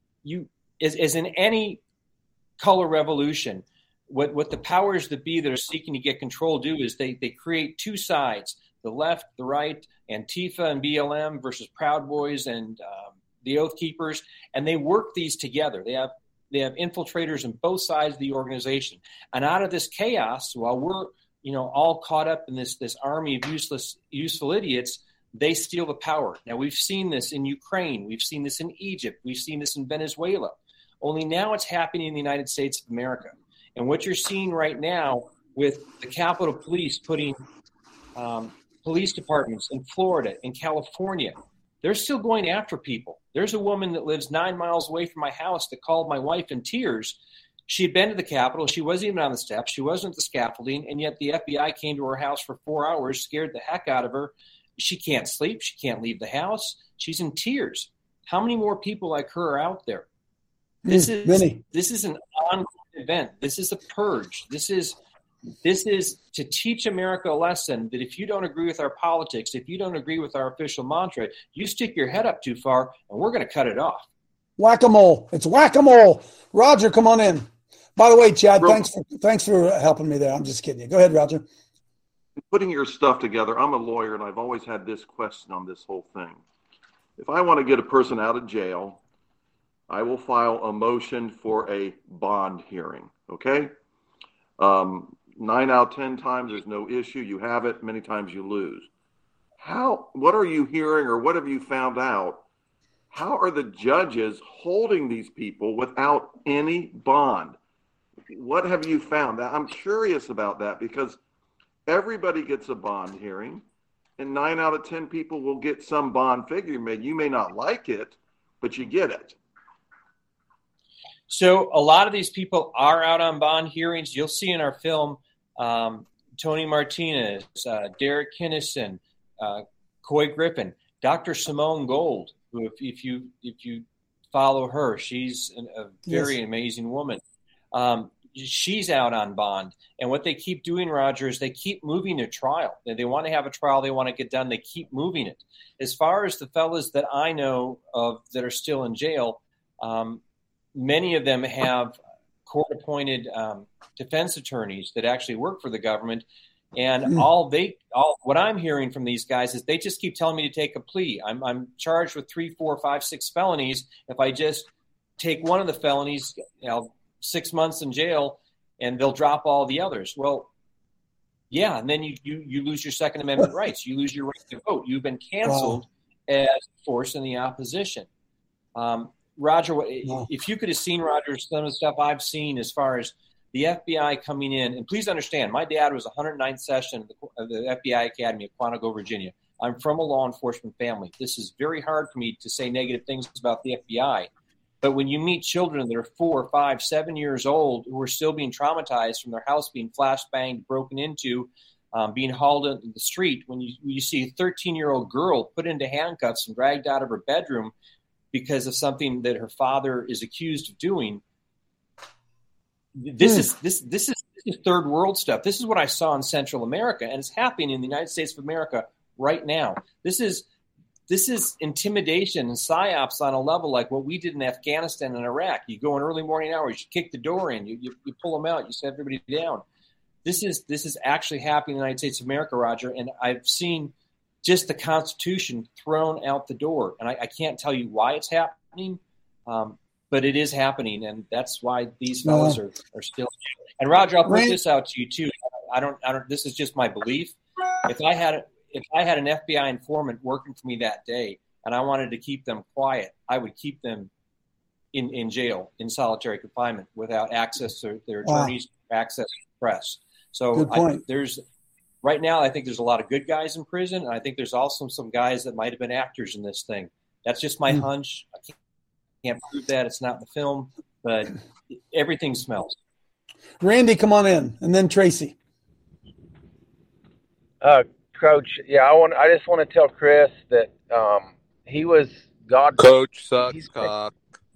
as in any color revolution, what the powers that be that are seeking to get control do is they create two sides, the left, the right, Antifa and BLM versus Proud Boys and the Oath Keepers, and they work these together. They have infiltrators on both sides of the organization. And out of this chaos, while we're all caught up in this army of useful idiots, they steal the power. Now, we've seen this in Ukraine. We've seen this in Egypt. We've seen this in Venezuela. Only now it's happening in the United States of America. And what you're seeing right now with the Capitol Police putting police departments in Florida, in California, they're still going after people. There's a woman that lives 9 miles away from my house that called my wife in tears. She had been to the Capitol. She wasn't even on the steps. She wasn't at the scaffolding. And yet the FBI came to her house for 4 hours, scared the heck out of her. She can't sleep. She can't leave the house. She's in tears. How many more people like her are out there? This is an ongoing event. This is a purge. This is to teach America a lesson that if you don't agree with our politics, if you don't agree with our official mantra, you stick your head up too far, and we're going to cut it off. Whack-a-mole. It's whack-a-mole. Roger, come on in. By the way, Chad, thanks for helping me there. I'm just kidding you. Go ahead, Roger. Putting your stuff together, I'm a lawyer, and I've always had this question on this whole thing. If I want to get a person out of jail, I will file a motion for a bond hearing, okay? 9 out of 10 times, there's no issue. You have it. Many times you lose. What are you hearing, or what have you found out? How are the judges holding these people without any bond? What have you found? I'm curious about that, because everybody gets a bond hearing, and 9 out of 10 people will get some bond figure. You may not like it, but you get it. So a lot of these people are out on bond hearings. You'll see in our film, Tony Martinez, Derek Kinnison, Coy Griffin, Dr. Simone Gold, who if you follow her, she's a very amazing woman. She's out on bond. And what they keep doing, Roger, is they keep moving a trial. They want to have a trial. They want to get done. They keep moving it. As far as the fellas that I know of that are still in jail, many of them have court-appointed defense attorneys that actually work for the government. And what I'm hearing from these guys is they just keep telling me to take a plea. I'm charged with 3, 4, 5, 6 felonies. If I just take one of the felonies, 6 months in jail, and they'll drop all the others. Well, yeah, and then you lose your Second Amendment rights. You lose your right to vote. You've been canceled as a force in the opposition. Roger, if you could have seen, Roger, some of the stuff I've seen as far as the FBI coming in, and please understand, my dad was 109th session of the FBI Academy at Quantico, Virginia. I'm from a law enforcement family. This is very hard for me to say negative things about the FBI. But when you meet children that are 4, 5, 7 years old who are still being traumatized from their house being flashbanged, broken into, being hauled into the street, when you see a 13-year-old girl put into handcuffs and dragged out of her bedroom because of something that her father is accused of doing, this is third world stuff. This is what I saw in Central America, and it's happening in the United States of America right now. This is intimidation and psyops on a level like what we did in Afghanistan and Iraq. You go in early morning hours, you kick the door in, you pull them out, you set everybody down. This is actually happening in the United States of America, Roger, and I've seen just the Constitution thrown out the door, and I can't tell you why it's happening. But it is happening, and that's why these fellows are still. And Roger, I'll put this out to you too. I don't. This is just my belief. If I had an FBI informant working for me that day, and I wanted to keep them quiet, I would keep them in jail, in solitary confinement, without access to their attorneys, access to the press. So right now, I think there's a lot of good guys in prison, and I think there's also some guys that might have been actors in this thing. That's just my hunch. I can't prove that. It's not in the film, but everything smells. Randy, come on in, and then Tracy. Coach, I just want to tell Chris that he was God. Coach sucks cock.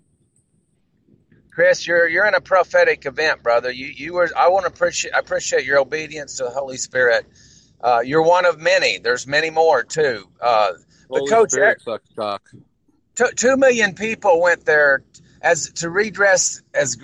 Chris, you're in a prophetic event, brother. I appreciate your obedience to the Holy Spirit. You're one of many. There's many more too. Holy Coach, Spirit sucks cock. 2 million people went there as a redress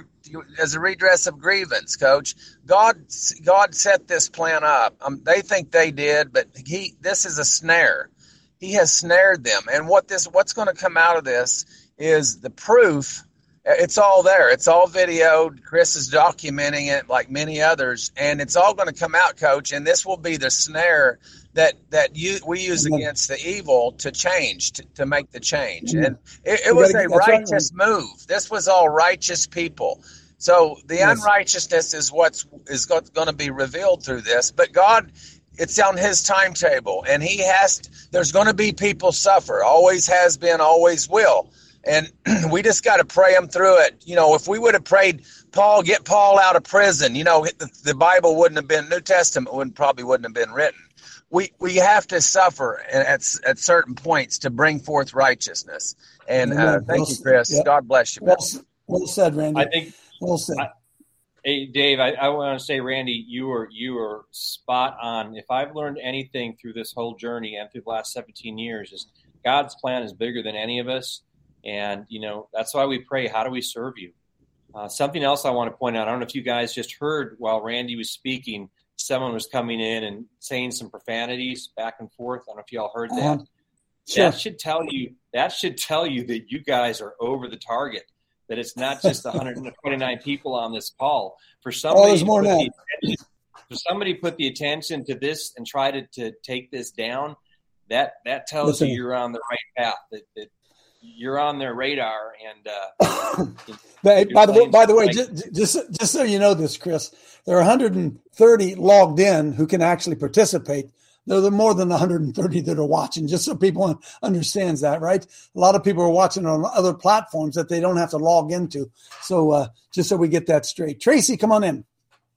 of grievance, Coach. God set this plan up. They think they did, but this is a snare. He has snared them. And what's going to come out of this is the proof. It's all there. It's all videoed. Chris is documenting it like many others, and it's all going to come out, Coach. And this will be the snare that we use against the evil to change, to make the change. And it was a righteous move. This was all righteous people. So the unrighteousness is is going to be revealed through this. But God, it's on his timetable, and there's going to be people suffer. Always has been, always will. And we just got to pray them through it. If we would have prayed get Paul out of prison, the Bible wouldn't have been, New Testament probably wouldn't have been written. We have to suffer at certain points to bring forth righteousness. And thank you, Chris. Yeah. God bless you. Well said, Randy. I think. Well said. Hey, Dave, I want to say, Randy, you are spot on. If I've learned anything through this whole journey and through the last 17 years, is God's plan is bigger than any of us. And, that's why we pray, how do we serve you? Something else I want to point out, I don't know if you guys just heard while Randy was speaking, someone was coming in and saying some profanities back and forth. I don't know if you all heard that. Sure. That should tell you that you guys are over the target, that it's not just 129 people on this call. For somebody, for somebody put the attention to this and try to take this down, that tells you you're on the right path, that you're on their radar. And by the way, just so you know this, Chris, there are 130 logged in who can actually participate. There are more than 130 that are watching, just so people understands that, right? A lot of people are watching on other platforms that they don't have to log into. So just so we get that straight. Tracy, come on in.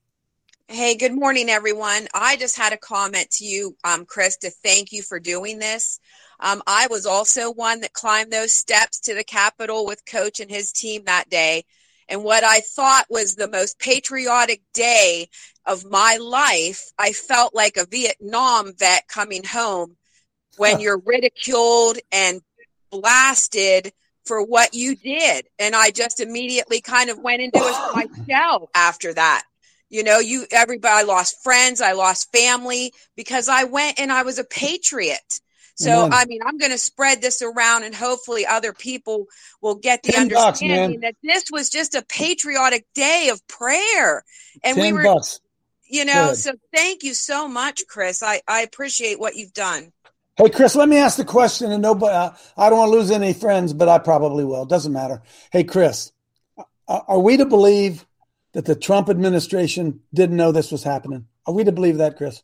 Hey, good morning, everyone. I just had a comment to you, Chris, to thank you for doing this. I was also one that climbed those steps to the Capitol with Coach and his team that day. And what I thought was the most patriotic day of my life, I felt like a Vietnam vet coming home when you're ridiculed and blasted for what you did. And I just immediately kind of went into my shell after that. You know, everybody, I lost friends, I lost family because I went and I was a patriot. So, I mean, I'm going to spread this around and hopefully other people will get the understanding that this was just a patriotic day of prayer. And we were, you know, so thank you so much, Chris. I appreciate what you've done. Hey, Chris, let me ask the question, and nobody, I don't want to lose any friends, but I probably will. It doesn't matter. Hey, Chris, are we to believe that the Trump administration didn't know this was happening? Are we to believe that, Chris?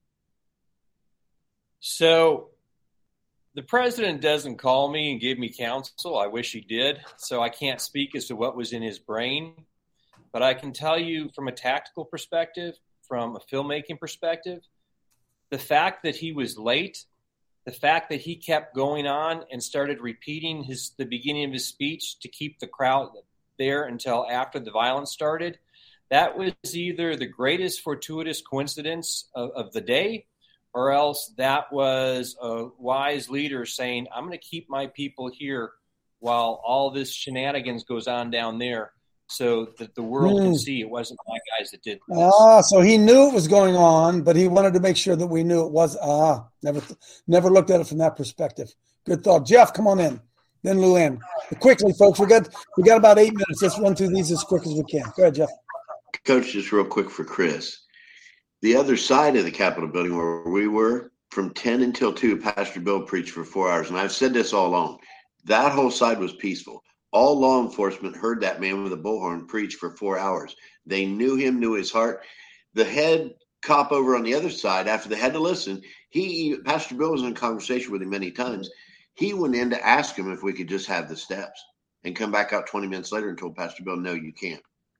So the president doesn't call me and give me counsel. I wish he did. So I can't speak as to what was in his brain. But I can tell you from a tactical perspective, from a filmmaking perspective, the fact that he was late, the fact that he kept going on and started repeating the beginning of his speech to keep the crowd there until after the violence started, that was either the greatest fortuitous coincidence of the day, or else that was a wise leader saying, I'm going to keep my people here while all this shenanigans goes on down there so that the world can see it wasn't my guys that did this. So he knew it was going on, but he wanted to make sure that we knew it was. Never looked at it from that perspective. Good thought. Jeff, come on in. Then Luann. Quickly, folks, we got about 8 minutes. Let's run through these as quick as we can. Go ahead, Jeff. Coach, just real quick for Chris. The other side of the Capitol building where we were, from 10 until 2, Pastor Bill preached for 4 hours. And I've said this all along. That whole side was peaceful. All law enforcement heard that man with a bullhorn preach for 4 hours. They knew him, knew his heart. The head cop over on the other side, after they had to listen, Pastor Bill was in conversation with him many times. He went in to ask him if we could just have the steps and come back out 20 minutes later and told Pastor Bill, no, you can't.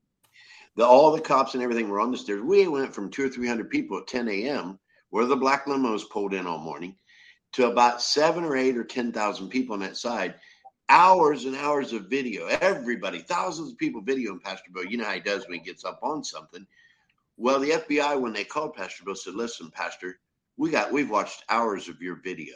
All the cops and everything were on the stairs. We went from 200 or 300 people at 10 a.m., where the black limos pulled in all morning, to about 7 or 8 or 10,000 people on that side. Hours and hours of video. Everybody, thousands of people videoing Pastor Bill. You know how he does when he gets up on something. Well, the FBI, when they called Pastor Bill, said, listen, Pastor, we've watched hours of your video.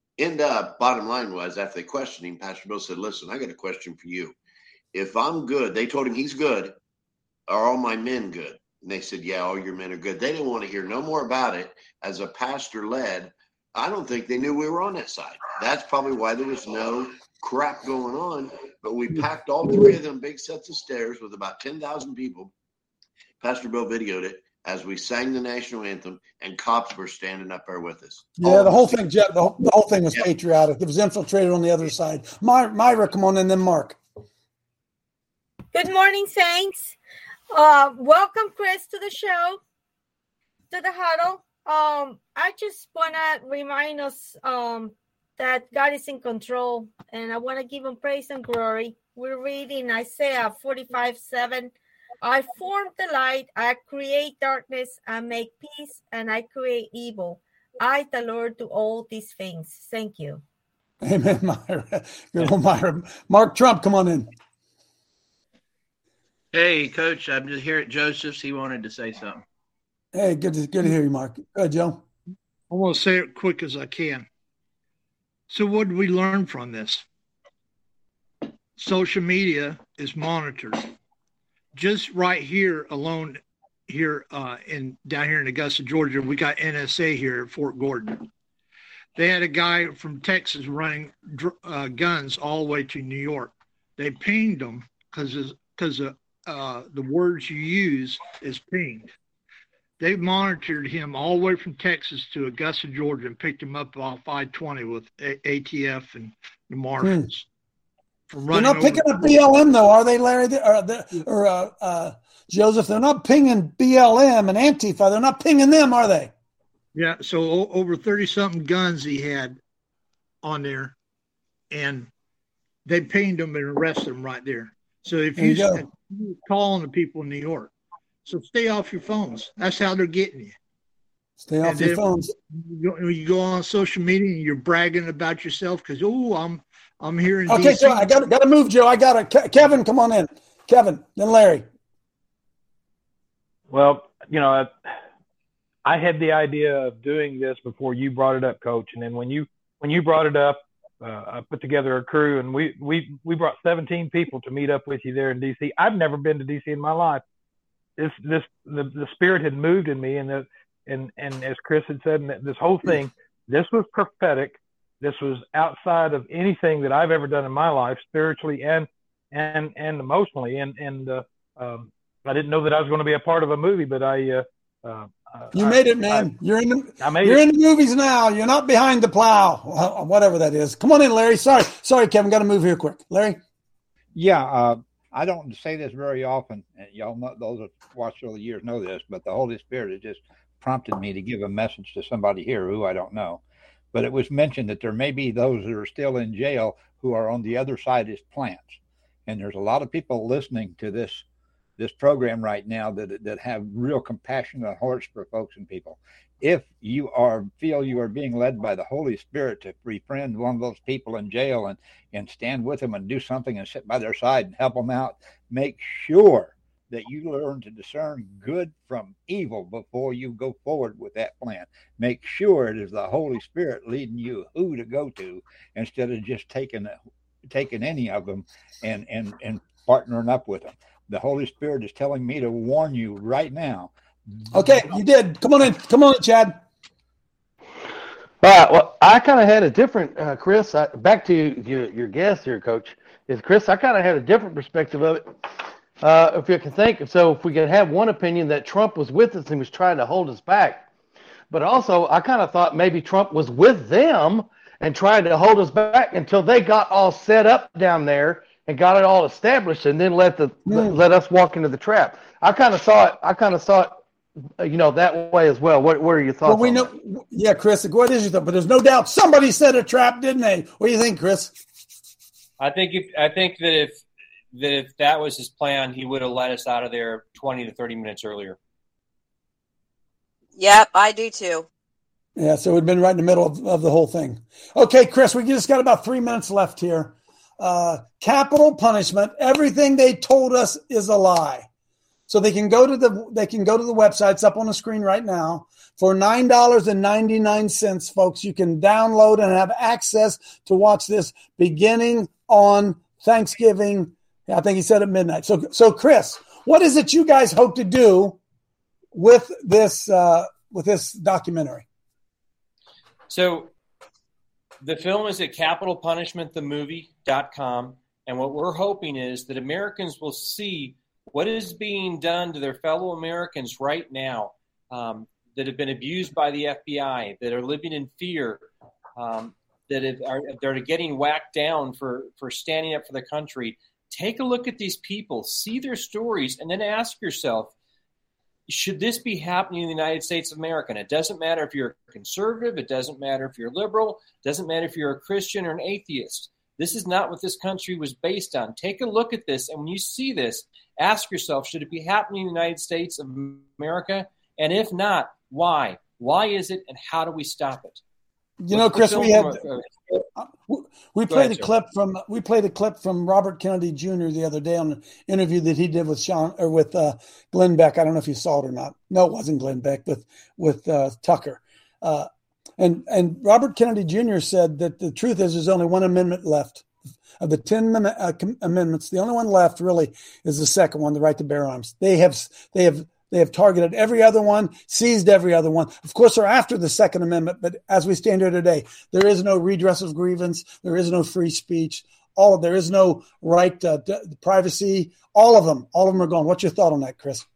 Bottom line was, after they questioned him, Pastor Bill said, listen, I got a question for you. If I'm good, they told him he's good. Are all my men good? And they said, yeah, all your men are good. They didn't want to hear no more about it. As a pastor led, I don't think they knew we were on that side. That's probably why there was no crap going on. But we packed all 3 of them big sets of stairs with about 10,000 people. Pastor Bill videoed it as we sang the national anthem, and cops were standing up there with us. Yeah, the whole thing, Jeff, the whole thing was patriotic. It was infiltrated on the other side. Myra, come on, and then Mark. Good morning, Saints. Welcome, Chris, to the show, to the huddle. I just want to remind us that God is in control, and I want to give him praise and glory. We're reading Isaiah 45:7. I form the light, I create darkness, I make peace, and I create evil. I, the Lord, do all these things. Thank you. Amen, Myra. Good old Myra. Mark Trump, come on in. Hey, Coach, I'm just here at Joseph's. He wanted to say something. Hey, good to hear you, Mark. Go ahead, Joe. I want to say it quick as I can. So what did we learn from this? Social media is monitored. Just right here alone, here down here in Augusta, Georgia, we got NSA here at Fort Gordon. They had a guy from Texas running guns all the way to New York. They pinged him because the words you use is pinged. They monitored him all the way from Texas to Augusta, Georgia, and picked him up off I-20 with ATF and the Marshals. They're not picking up BLM, though, are they, Larry? Or Joseph? They're not pinging BLM and Antifa. They're not pinging them, are they? Yeah, so over 30-something guns he had on there, and they pinged him and arrested him right there. So if you're calling the people in New York, so stay off your phones. That's how they're getting you. Stay off your phones. You go on social media and you're bragging about yourself because, I'm here in Okay, DC. so I got to move, Joe. Kevin, come on in. Kevin, then Larry. Well, I had the idea of doing this before you brought it up, Coach. And then when you brought it up, I put together a crew, and we brought 17 people to meet up with you there in DC. I've never been to DC in my life. The spirit had moved in me, and as Chris had said, this whole thing, this was prophetic. This was outside of anything that I've ever done in my life, spiritually and emotionally. And I didn't know that I was going to be a part of a movie, but you made it, man. You're in the movies now. You're not behind the plow, whatever that is. Come on in, Larry. Sorry, Kevin. Got to move here quick. Larry. Yeah, I don't say this very often. Y'all know, those that watched over the years know this, but the Holy Spirit has just prompted me to give a message to somebody here who I don't know. But it was mentioned that there may be those that are still in jail who are on the other side of his plans. And there's a lot of people listening to this program right now that have real compassion and hearts for folks and people. If you feel you are being led by the Holy Spirit to befriend one of those people in jail and stand with them and do something and sit by their side and help them out, make sure that you learn to discern good from evil before you go forward with that plan. Make sure it is the Holy Spirit leading you who to go to, instead of just taking any of them and partnering up with them. The Holy Spirit is telling me to warn you right now. Okay, you did. Come on in, Chad. All right. Well, I kind of had a different, Chris. Back to your guest here, Coach. Is Chris? I kind of had a different perspective of it. If you can think, so if we could have one opinion that Trump was with us and was trying to hold us back, but also I kind of thought maybe Trump was with them and trying to hold us back until they got all set up down there and got it all established, and then let us walk into the trap. I kind of saw it, that way as well. What are your thoughts? Well, yeah, Chris, what is your thought? But there's no doubt somebody set a trap, didn't they? What do you think, Chris? I think that if that was his plan, he would have let us out of there 20 to 30 minutes earlier. Yep, I do too. Yeah, so we'd been right in the middle of the whole thing. Okay, Chris, we just got about 3 minutes left here. Capital punishment. Everything they told us is a lie. So they can go to the website. It's up on the screen right now. For $9.99, folks, you can download and have access to watch this beginning on Thanksgiving. I think he said at midnight. So Chris, what is it you guys hope to do with this documentary? So the film is at capitalpunishmentthemovie.com. And what we're hoping is that Americans will see what is being done to their fellow Americans right now, that have been abused by the FBI, that are living in fear, that are getting whacked down for standing up for the country. Take a look at these people, see their stories, and then ask yourself, should this be happening in the United States of America? And it doesn't matter if you're a conservative. It doesn't matter if you're liberal. It doesn't matter if you're a Christian or an atheist. This is not what this country was based on. Take a look at this, and when you see this, ask yourself, should it be happening in the United States of America? And if not, why? Why is it, and how do we stop it? Chris, we played a clip from Robert Kennedy Jr. the other day on an interview that he did with Glenn Beck. I don't know if you saw it or not. No, it wasn't Glenn Beck, but with Tucker. And Robert Kennedy Jr. said that the truth is there's only one amendment left. Of the 10 amendments, the only one left really is the second one, the right to bear arms. They have targeted every other one, seized every other one. Of course, they're after the Second Amendment, but as we stand here today, there is no redress of grievance. There is no free speech. There is no right to privacy. All of them are gone. What's your thought on that, Chris?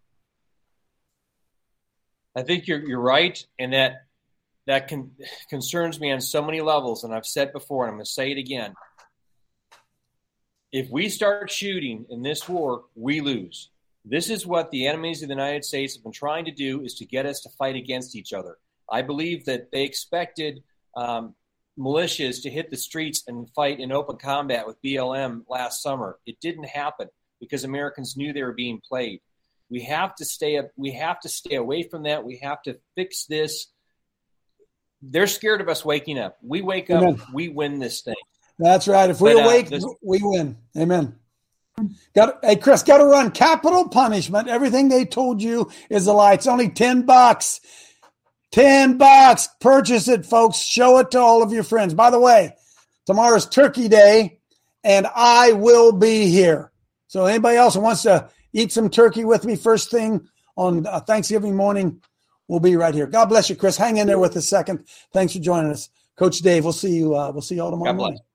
I think you're right, and that concerns me on so many levels. And I've said before, and I'm going to say it again. If we start shooting in this war, we lose. This is what the enemies of the United States have been trying to do, is to get us to fight against each other. I believe that they expected militias to hit the streets and fight in open combat with BLM last summer. It didn't happen because Americans knew they were being played. We have to stay away from that. We have to fix this. They're scared of us waking up. We wake up, we win this thing. That's right. If we awake, we win. Amen. Hey, Chris, got to run. Capital punishment. Everything they told you is a lie. It's only $10. $10. Purchase it, folks. Show it to all of your friends. By the way, Tomorrow's Turkey Day, and I will be here. So anybody else who wants to eat some turkey with me first thing on Thanksgiving morning, we'll be right here. God bless you, Chris. Hang in there with us a second. Thanks for joining us. Coach Dave, we'll see you all tomorrow morning.